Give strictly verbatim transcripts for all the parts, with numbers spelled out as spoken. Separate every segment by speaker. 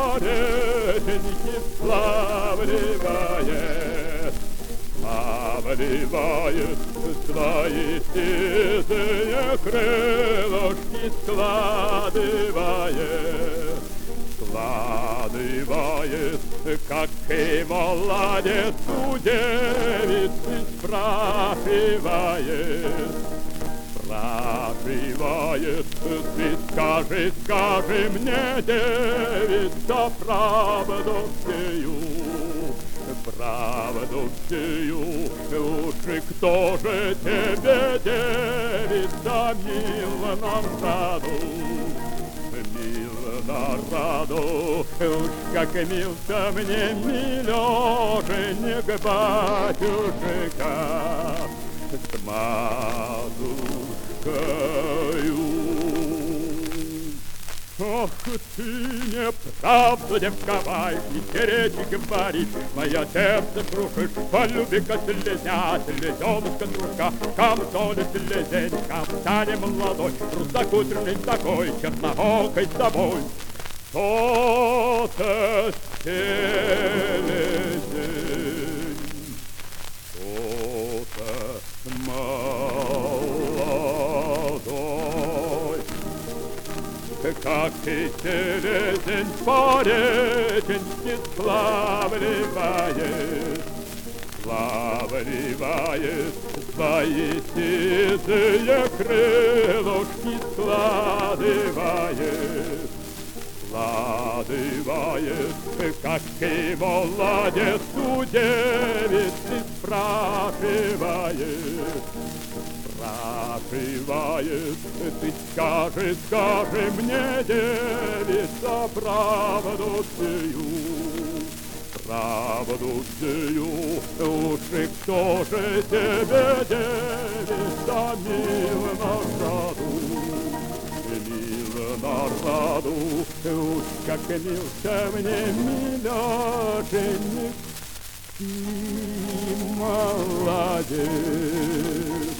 Speaker 1: пореченьки сплавливает, сплавливает свои сизые крылышки, складывает, складывает, как и молодец у девицы спрашивает. Спрашивает, ты скажи, скажи мне, девица, правду всею, правду всею. Лучше кто же тебе, девица, мил нам раду, мил на раду. Уж как мил-то мне милёшенек, батюшка, с матушкою. Ах, ты неправду, девка, не речи говоришь, мое сердце крушишь, полюби-ка слезня, слезенушка, дружка, камзоле слезенька, стали молодой, русокутренный такой, чернобокой с тобой. То-то селезень, то-то молодой, как ты селезень по реченьке сплавливает, сплавливает свои сизые крылышки, складывает, складывает, как и молодец у девицы спрашивает, спрашивает, ты скажи, скажи мне, девица, правду всею, правду всею. Лучше кто же тебе, девица, мил на раду, мил на раду. Уж как мился мне милёшенек, и молодец,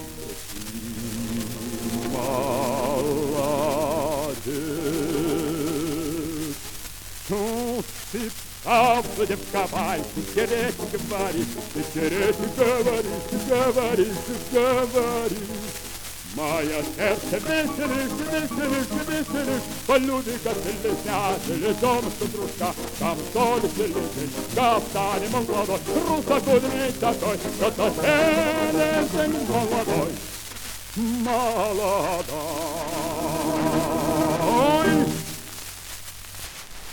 Speaker 1: молодец. Ну, ты правда, девка, ты сереть говоришь, ты сереть говоришь, говоришь, говоришь. Мое сердце веселишь, веселишь, веселишь, полюби-ка слезня, слезонушка, дружка, камзоле слезень, кафтане молодой, русокудренный такой, что-то селезень молодой, молодой.